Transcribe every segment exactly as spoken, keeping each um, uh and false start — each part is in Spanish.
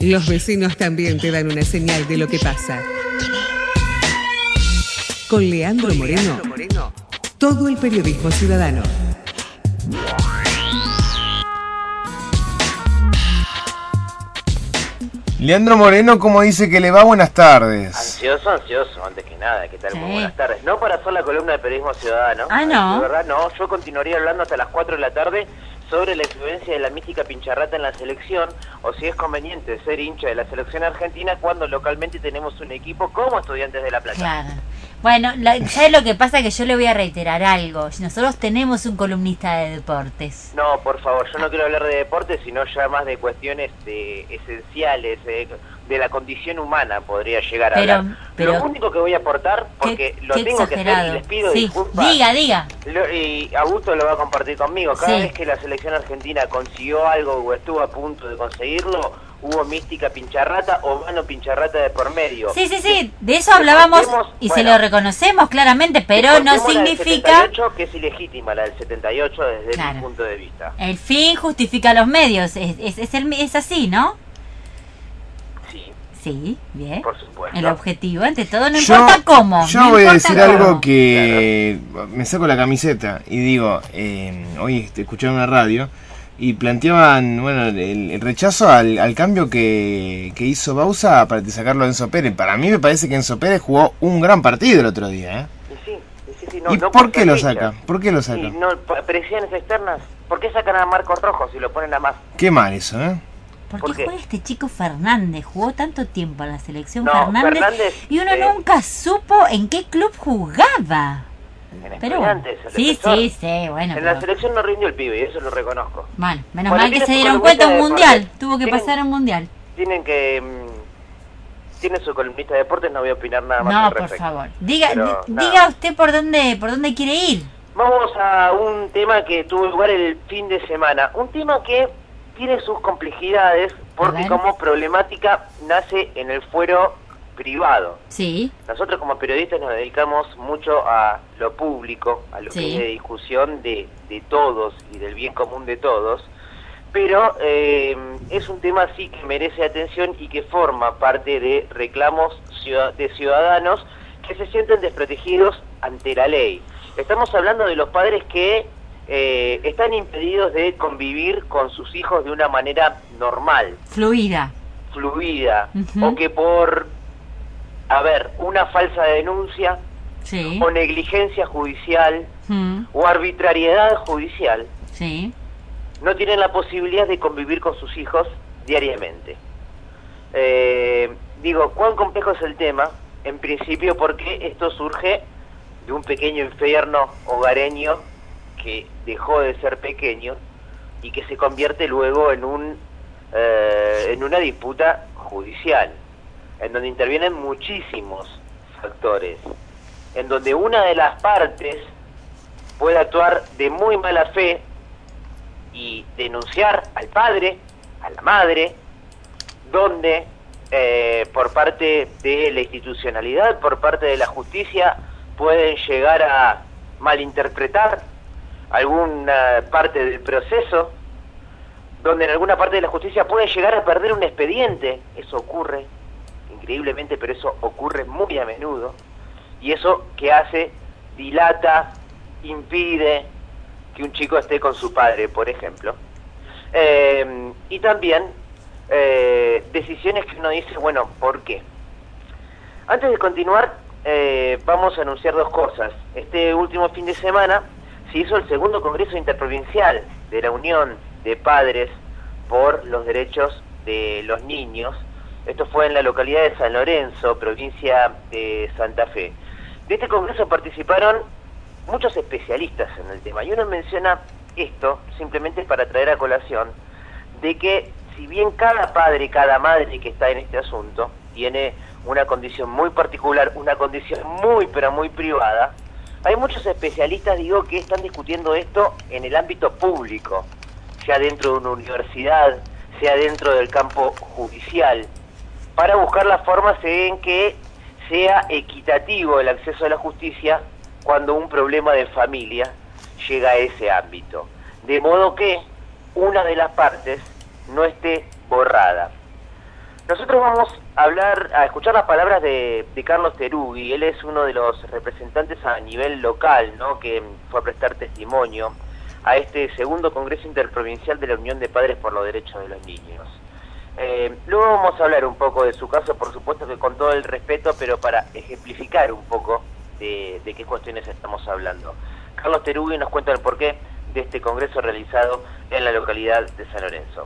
Los vecinos también te dan una señal de lo que pasa. Con Leandro Moreno, todo el periodismo ciudadano. Leandro Moreno, ¿cómo dice que le va? Buenas tardes. Ansioso, ansioso, antes que nada. ¿Qué tal? Sí. Muy buenas tardes. No para hacer la columna de periodismo ciudadano. Ah, no. De verdad, no. Yo continuaría hablando hasta las cuatro de la tarde sobre la influencia de la mística pincharrata en la selección, o si es conveniente ser hincha de la selección argentina cuando localmente tenemos un equipo como Estudiantes de La Plata. Claro. Bueno, la, ¿sabes lo que pasa? Que yo le voy a reiterar algo. Nosotros tenemos un columnista de deportes. No, por favor, yo no quiero hablar de deportes, sino ya más de cuestiones de, esenciales, eh, de la condición humana podría llegar a Pero- hablar. pero- Lo único que voy a aportar, porque Qué- lo qué tengo que hacer exagerado. y les pido Sí, disculpas. diga, diga. Lo- y Augusto lo va a compartir conmigo. Cada Sí. vez que la selección argentina consiguió algo o estuvo a punto de conseguirlo, hubo mística pincharrata o mano pincharrata de por medio. Sí, sí, sí, de eso hablábamos y se bueno, lo reconocemos claramente, pero no Cortemos la del significa... setenta y ocho, que es ilegítima la del setenta y ocho desde Claro. mi punto de vista. El fin justifica los medios, es, es, es, el- es así, ¿no? Sí, Sí, bien. por supuesto. El objetivo, ante todo, no Yo- importa cómo. Yo no voy a importa decir cómo. algo que me saco la camiseta y digo, eh, hoy este, escuché una radio y planteaban, bueno, el, el rechazo al, al cambio que, que hizo Bausa para sacarlo a Enzo Pérez. Para mí me parece que Enzo Pérez jugó un gran partido el otro día, ¿eh? Y sí, y sí, sí, no, ¿Y no por qué ser lo hincha. saca? ¿Por qué lo saca? Y no, p- presiones externas. ¿Por qué sacan a Marcos Rojo si lo ponen a más? Qué mal eso, ¿eh? ¿Por ¿Por qué qué? juega este chico Fernández? Jugó tanto tiempo en la selección No, Fernández, Fernández, y uno eh, nunca supo en qué club jugaba. En Pero bueno, Estudiantes, el sí, defensor. sí, sí, bueno. En pero- la selección no rindió el pibe y eso lo reconozco. Bueno, menos Bueno, mal que tiene se su dieron columnista cuenta un de mundial. deportes. Tuvo que Tienen- pasar un mundial. Tienen que... mm, tiene su columnista de deportes, no voy a opinar nada más No, al por respecto. favor. Diga, Pero, di- nada. diga usted por dónde, por dónde quiere ir. Vamos a un tema que tuvo lugar el fin de semana. Un tema que tiene sus complejidades porque ver. como problemática nace en el fuero privado. Sí, Nosotros como periodistas nos dedicamos mucho a lo público, a lo Sí. que es de discusión de, de todos y del bien común de todos, pero eh, es un tema sí que merece atención y que forma parte de reclamos ciudad- de ciudadanos que se sienten desprotegidos ante la ley. Estamos hablando de los padres que eh, están impedidos de convivir con sus hijos de una manera normal, fluida. fluida, Ujú. o que por, a ver, una falsa denuncia Sí. o negligencia judicial Mm, o arbitrariedad judicial sí. no tienen la posibilidad de convivir con sus hijos diariamente. Eh, digo, ¿cuán complejo es el tema? En principio porque esto surge de un pequeño infierno hogareño que dejó de ser pequeño y que se convierte luego en un eh, en una disputa judicial, en donde intervienen muchísimos factores, en donde una de las partes puede actuar de muy mala fe y denunciar al padre, a la madre, donde eh, por parte de la institucionalidad, por parte de la justicia, pueden llegar a malinterpretar alguna parte del proceso, donde en alguna parte de la justicia puede llegar a perder un expediente. Eso ocurre, increíblemente, pero eso ocurre muy a menudo, y eso que hace, dilata, impide que un chico esté con su padre, por ejemplo. Eh, y también eh, decisiones que uno dice, bueno, ¿por qué? Antes de continuar, eh, vamos a anunciar dos cosas. Este último fin de semana se hizo el segundo Congreso Interprovincial de la Unión de Padres por los Derechos de los Niños. Esto fue en la localidad de San Lorenzo, provincia de Santa Fe. De este congreso participaron muchos especialistas en el tema, y uno menciona esto simplemente para traer a colación de que si bien cada padre, cada madre que está en este asunto tiene una condición muy particular, una condición muy pero muy privada, hay muchos especialistas, digo, que están discutiendo esto en el ámbito público, sea dentro de una universidad, sea dentro del campo judicial, para buscar las formas en que sea equitativo el acceso a la justicia cuando un problema de familia llega a ese ámbito, de modo que una de las partes no esté borrada. Nosotros vamos a hablar, a escuchar las palabras de, de Carlos Terugui. Él es uno de los representantes a nivel local, ¿no?, que fue a prestar testimonio a este segundo Congreso Interprovincial de la Unión de Padres por los Derechos de los Niños. Eh, luego vamos a hablar un poco de su caso, por supuesto que con todo el respeto, pero para ejemplificar un poco de, de qué cuestiones estamos hablando. Carlos Terugui nos cuenta el porqué de este congreso realizado en la localidad de San Lorenzo.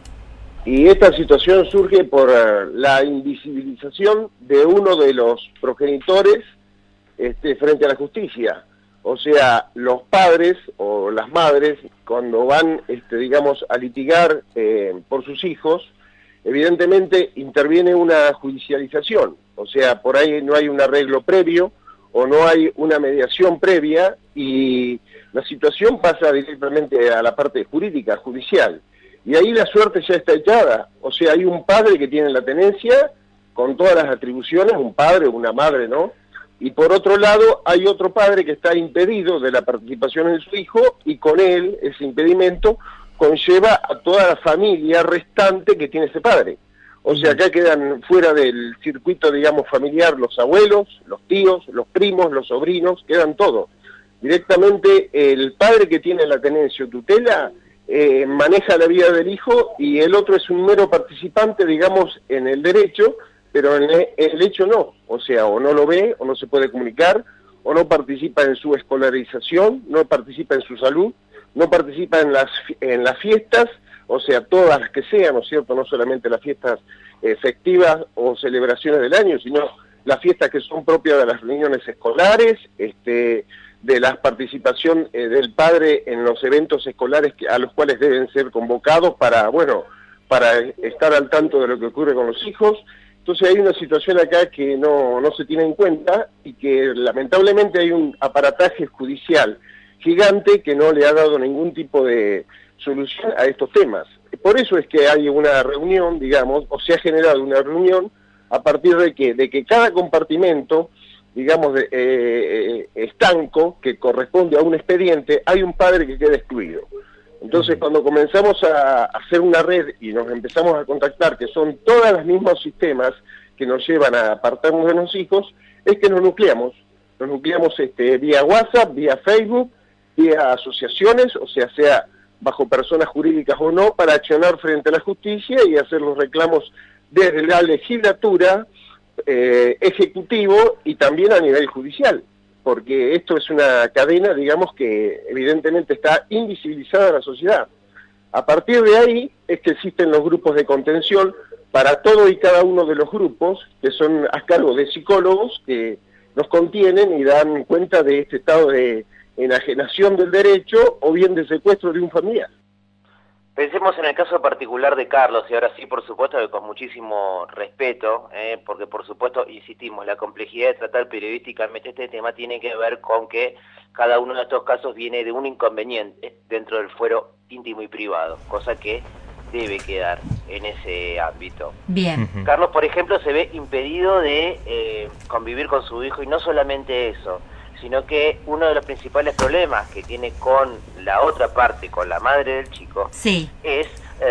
Y esta situación surge por uh, la invisibilización de uno de los progenitores este, frente a la justicia. O sea, los padres o las madres, cuando van, este, digamos, a litigar eh, por sus hijos, evidentemente interviene una judicialización. O sea, por ahí no hay un arreglo previo o no hay una mediación previa y la situación pasa directamente a la parte jurídica, judicial. Y ahí la suerte ya está echada. O sea, hay un padre que tiene la tenencia con todas las atribuciones, un padre o una madre, ¿no? Y por otro lado, hay otro padre que está impedido de la participación en su hijo y con él, ese impedimento, conlleva a toda la familia restante que tiene ese padre. O sea, acá quedan fuera del circuito, digamos, familiar los abuelos, los tíos, los primos, los sobrinos, quedan todos. Directamente el padre que tiene la tenencia o tutela eh, maneja la vida del hijo y el otro es un mero participante, digamos, en el derecho, pero en el, el hecho no. O sea, o no lo ve, o no se puede comunicar, o no participa en su escolarización, no participa en su salud, no participa en las, en las fiestas, o sea, todas las que sean, ¿no es cierto?, no solamente las fiestas eh, festivas o celebraciones del año, sino las fiestas que son propias de las reuniones escolares, este, de la participación eh, del padre en los eventos escolares que, a los cuales deben ser convocados para, bueno, para estar al tanto de lo que ocurre con los hijos. Entonces hay una situación acá que no, no se tiene en cuenta y que lamentablemente hay un aparataje judicial gigante que no le ha dado ningún tipo de solución a estos temas. Por eso es que hay una reunión, digamos, o se ha generado una reunión a partir de que, de que cada compartimento, digamos, de, eh, estanco, que corresponde a un expediente, hay un padre que queda excluido. Entonces, cuando comenzamos a hacer una red y nos empezamos a contactar, que son todos los mismos sistemas que nos llevan a apartarnos de los hijos, es que nos nucleamos. Nos nucleamos este, vía WhatsApp, vía Facebook, vía asociaciones, o sea, sea bajo personas jurídicas o no, para accionar frente a la justicia y hacer los reclamos desde la legislatura, eh, ejecutivo y también a nivel judicial, porque esto es una cadena, digamos, que evidentemente está invisibilizada en la sociedad. A partir de ahí es que existen los grupos de contención para todo y cada uno de los grupos, que son a cargo de psicólogos que nos contienen y dan cuenta de este estado de enajenación del derecho o bien de secuestro de un familiar. Pensemos en el caso particular de Carlos, y ahora sí, por supuesto, que con muchísimo respeto, eh, porque por supuesto, insistimos, la complejidad de tratar periodísticamente este tema tiene que ver con que cada uno de estos casos viene de un inconveniente dentro del fuero íntimo y privado, cosa que debe quedar en ese ámbito. Bien. Uh-huh. Carlos, por ejemplo, se ve impedido de eh, convivir con su hijo, y no solamente eso, sino que uno de los principales problemas que tiene con la otra parte, con la madre del chico, sí, es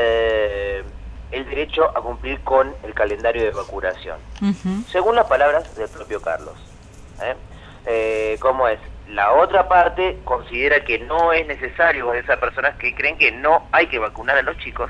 eh, el derecho a cumplir con el calendario de vacunación. Uh-huh. Según las palabras del propio Carlos. ¿eh? Eh, ¿Cómo es? La otra parte considera que no es necesario, o esas personas que creen que no hay que vacunar a los chicos,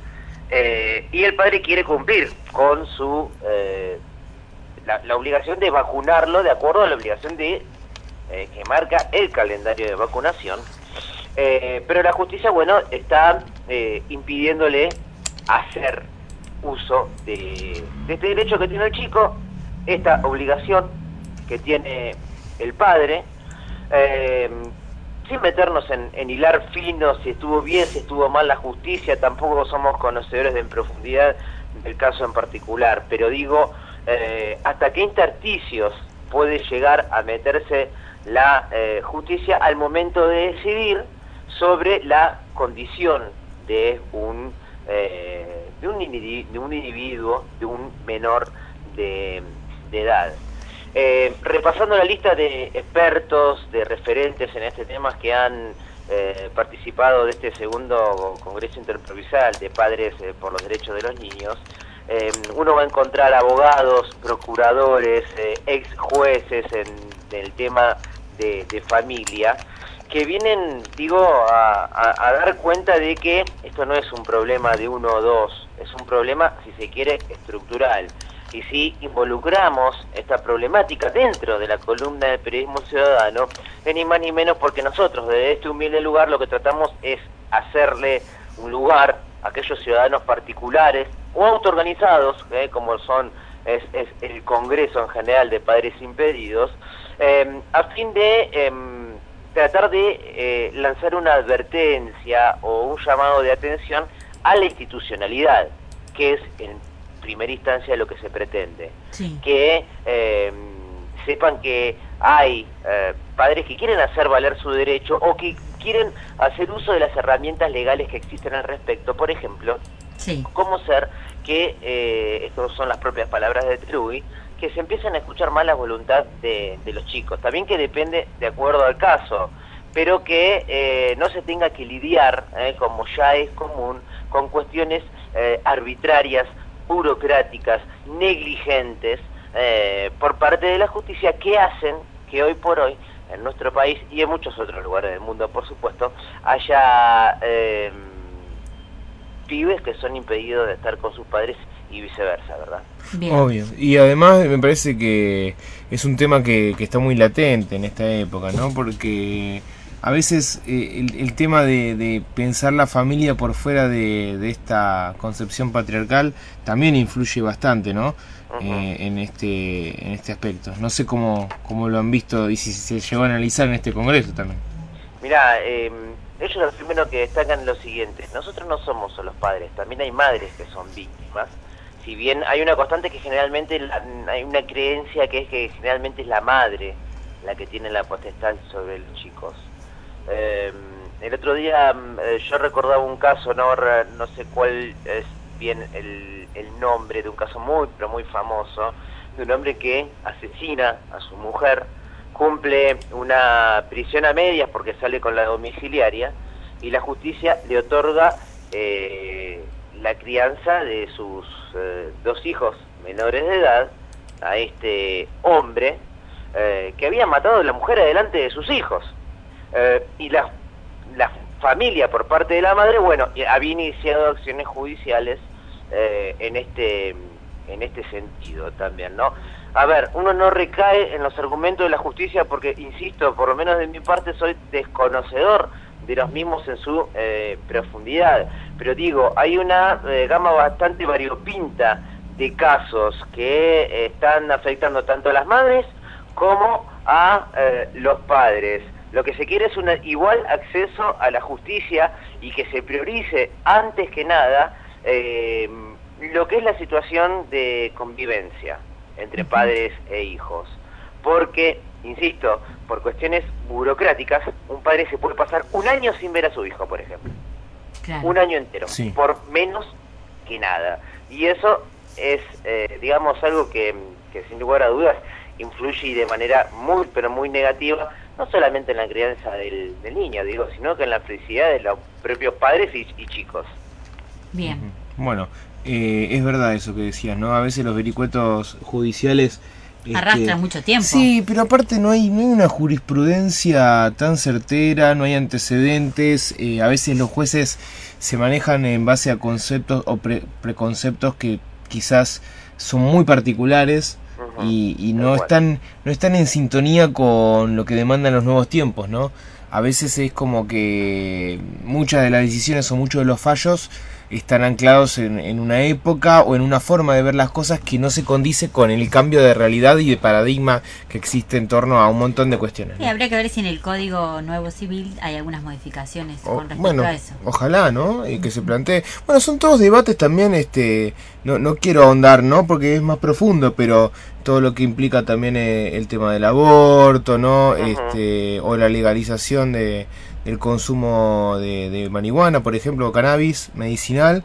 eh, y el padre quiere cumplir con su eh, la, la obligación de vacunarlo de acuerdo a la obligación de Eh, que marca el calendario de vacunación, eh, pero la justicia, bueno, está eh, impidiéndole hacer uso de, de este derecho que tiene el chico, esta obligación que tiene el padre, eh, sin meternos en, en hilar fino si estuvo bien, si estuvo mal la justicia, tampoco somos conocedores de en profundidad del caso en particular, pero digo, eh, hasta qué intersticios puede llegar a meterse la eh, justicia al momento de decidir sobre la condición de un eh, de un individuo, de un individuo, de un menor de, de edad. Eh, repasando la lista de expertos, de referentes en este tema que han eh, participado de este segundo Congreso Interprovincial de Padres eh, por los Derechos de los Niños, eh, uno va a encontrar abogados, procuradores, eh, ex jueces en, en el tema de, de familia, que vienen, digo, a, a, a dar cuenta de que esto no es un problema de uno o dos, es un problema, si se quiere, estructural. Y si involucramos esta problemática dentro de la columna del periodismo ciudadano, ni más ni menos porque nosotros desde este humilde lugar lo que tratamos es hacerle un lugar a aquellos ciudadanos particulares o autoorganizados, eh, como son es, es el Congreso en general de Padres Impedidos, eh, a fin de eh, tratar de eh, lanzar una advertencia o un llamado de atención a la institucionalidad, que es en primera instancia lo que se pretende. Sí. Que eh, sepan que hay eh, padres que quieren hacer valer su derecho o que quieren hacer uso de las herramientas legales que existen al respecto. Por ejemplo, sí. cómo ser que, eh, estas son las propias palabras de Trugui, que se empiezan a escuchar más la voluntad de, de los chicos. También que depende de acuerdo al caso, pero que eh, no se tenga que lidiar, eh, como ya es común, con cuestiones eh, arbitrarias, burocráticas, negligentes, eh, por parte de la justicia, que hacen que hoy por hoy, en nuestro país y en muchos otros lugares del mundo, por supuesto, haya eh, pibes que son impedidos de estar con sus padres y viceversa, ¿verdad? Bien. Obvio. Y además me parece que es un tema que, que está muy latente en esta época, ¿no? Porque a veces eh, el, el tema de, de pensar la familia por fuera de, de esta concepción patriarcal también influye bastante, ¿no? Uh-huh. eh, en este en este aspecto. No sé cómo, cómo lo han visto y si se llegó a analizar en este congreso también. Mirá, eh, ellos lo primero que destacan es lo siguiente: nosotros no somos solo padres, también hay madres que son víctimas. Si bien hay una constante que generalmente la, hay una creencia que es que generalmente es la madre la que tiene la potestad sobre los chicos. Eh, el otro día eh, yo recordaba un caso, no no sé cuál es bien el, el nombre de un caso muy pero muy famoso, de un hombre que asesina a su mujer, cumple una prisión a medias porque sale con la domiciliaria y la justicia le otorga eh, la crianza de sus eh, dos hijos menores de edad a este hombre eh, que había matado a la mujer delante de sus hijos. Eh, y la, la familia por parte de la madre, bueno, había iniciado acciones judiciales eh, en este en este sentido también, ¿no? A ver, uno no recae en los argumentos de la justicia porque, insisto, por lo menos de mi parte soy desconocedor de los mismos en su eh, profundidad, pero digo, hay una eh, gama bastante variopinta de casos que eh, están afectando tanto a las madres como a eh, los padres. Lo que se quiere es un igual acceso a la justicia y que se priorice antes que nada eh, lo que es la situación de convivencia entre padres e hijos. Porque, insisto, por cuestiones burocráticas, un padre se puede pasar un año sin ver a su hijo, por ejemplo. Claro. Un año entero, sí. Por menos que nada. Y eso es, eh, digamos, algo que, que sin lugar a dudas influye de manera muy, pero muy negativa, no solamente en la crianza del, del niño, digo, sino que en la felicidad de los propios padres y, y chicos. Bien. Uh-huh. Bueno, eh, es verdad eso que decías, ¿no? A veces los vericuetos judiciales arrastran este, mucho tiempo. Sí, pero aparte no hay, no hay una jurisprudencia tan certera, no hay antecedentes, eh, a veces los jueces se manejan en base a conceptos o pre, preconceptos que quizás son muy particulares. Y, y no están no están en sintonía con lo que demandan los nuevos tiempos, ¿no? A veces es como que muchas de las decisiones o muchos de los fallos están anclados en, en una época o en una forma de ver las cosas que no se condice con el cambio de realidad y de paradigma que existe en torno a un montón de cuestiones, ¿no? Y habría que ver si en el Código Nuevo Civil hay algunas modificaciones o, con respecto bueno, a eso. Ojalá, ¿no? Y que se plantee. Bueno, son todos debates también, este, no, no quiero ahondar, ¿no? Porque es más profundo, pero todo lo que implica también eh, el tema del aborto, ¿no? Uh-huh. Este, o la legalización de el consumo de, de marihuana, por ejemplo, cannabis medicinal,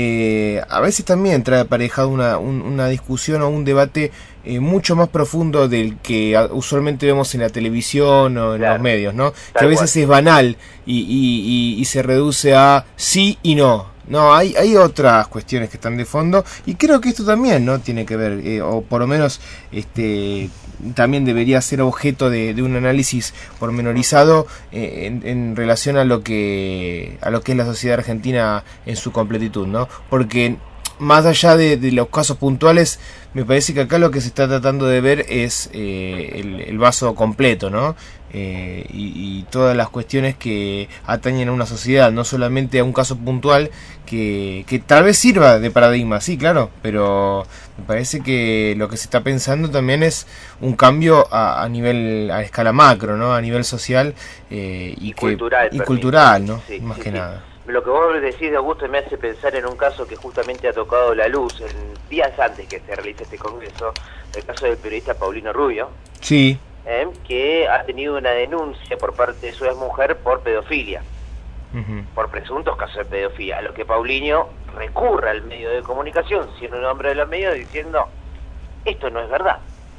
eh, a veces también trae aparejado una, un, una discusión o un debate eh, mucho más profundo del que usualmente vemos en la televisión o en claro, los medios, ¿no? Que a veces cual. es banal y, y, y, y se reduce a sí y no, No, hay, hay otras cuestiones que están de fondo y creo que esto también no tiene que ver, eh, o por lo menos este también debería ser objeto de, de un análisis pormenorizado eh, en, en relación a lo que a lo que es la sociedad argentina en su completitud, ¿no? Porque más allá de, de los casos puntuales, me parece que acá lo que se está tratando de ver es eh, el, el vaso completo, ¿no? Eh, y, y todas las cuestiones que atañen a una sociedad, no solamente a un caso puntual que, que tal vez sirva de paradigma, sí, claro, pero me parece que lo que se está pensando también es un cambio a, a nivel, a escala macro, ¿no? A nivel social eh, y, y que, cultural, y cultural, ¿no? Sí, Más sí, que sí. nada. Lo que vos decís de Augusto me hace pensar en un caso que justamente ha tocado la luz en días antes que se realice este congreso, el caso del periodista Paulino Rubio, Sí. eh, que ha tenido una denuncia por parte de su exmujer por pedofilia, Uh-huh. por presuntos casos de pedofilia, a lo que Paulinho recurre al medio de comunicación, siendo un hombre de los medios, diciendo, esto no es verdad.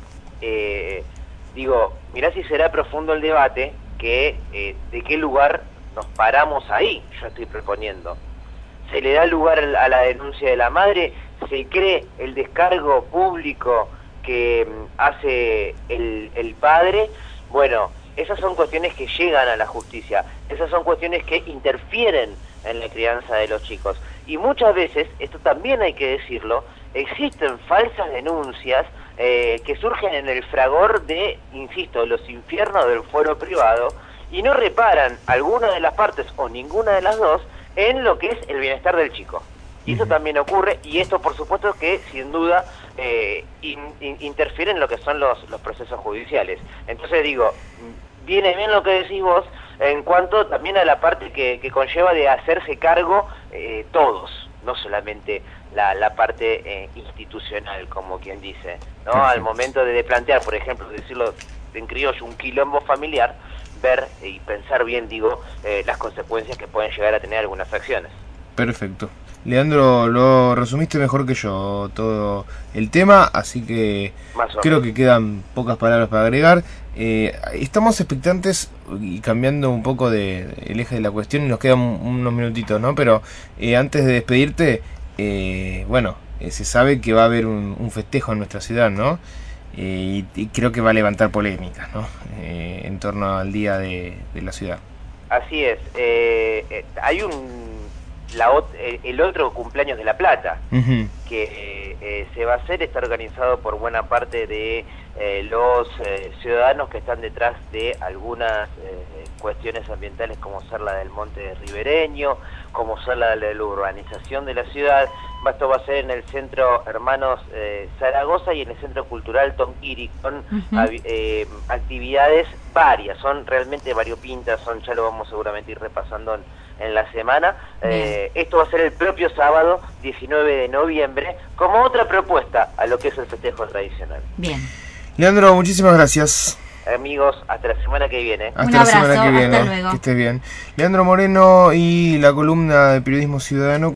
Eh, digo, mirá si será profundo el debate, que eh, de qué lugar nos paramos ahí, yo estoy proponiendo. ¿Se le da lugar a la denuncia de la madre? ¿Se cree el descargo público que mm, hace el, el padre? Bueno, esas son cuestiones que llegan a la justicia, esas son cuestiones que interfieren en la crianza de los chicos. Y muchas veces, esto también hay que decirlo, existen falsas denuncias eh, que surgen en el fragor de, insisto, los infiernos del fuero privado, y no reparan alguna de las partes o ninguna de las dos en lo que es el bienestar del chico. Y eso también ocurre, y esto por supuesto que sin duda eh, in, in, interfiere en lo que son los, los procesos judiciales. Entonces digo, viene bien lo que decís vos en cuanto también a la parte que, que conlleva de hacerse cargo eh, todos, no solamente la, la parte eh, institucional, como quien dice, ¿no? Perfecto. Al momento de, de plantear, por ejemplo, decirlo en criollo, un quilombo familiar, ver y pensar bien, digo, eh, las consecuencias que pueden llegar a tener algunas acciones. Perfecto. Leandro, lo resumiste mejor que yo todo el tema, así que Más o creo menos. que quedan pocas palabras para agregar. Eh, estamos expectantes y cambiando un poco de el eje de la cuestión y nos quedan unos minutitos, ¿no? Pero eh, antes de despedirte, eh, bueno, eh, se sabe que va a haber un, un festejo en nuestra ciudad, ¿no? Eh, y, y creo que va a levantar polémicas, ¿no? Eh, en torno al día de, de la ciudad. Así es. Eh, eh, hay un la, el otro cumpleaños de La Plata, Uh-huh. que eh, eh, se va a hacer, está organizado por buena parte de eh, los eh, ciudadanos que están detrás de algunas eh, cuestiones ambientales, como ser la del monte ribereño, como ser la de la urbanización de la ciudad. Esto va a ser en el Centro Hermanos eh, Zaragoza y en el Centro Cultural Tonquiri, con Uh-huh. eh, actividades varias, son realmente variopintas, son, ya lo vamos seguramente ir repasando en, en la semana. Eh, esto va a ser el propio sábado diecinueve de noviembre, como otra propuesta a lo que es el festejo tradicional. Bien. Leandro, muchísimas gracias. Amigos, hasta la semana que viene. Hasta Un la semana abrazo, que viene. hasta luego. Que estés bien. Leandro Moreno y la columna de Periodismo Ciudadano.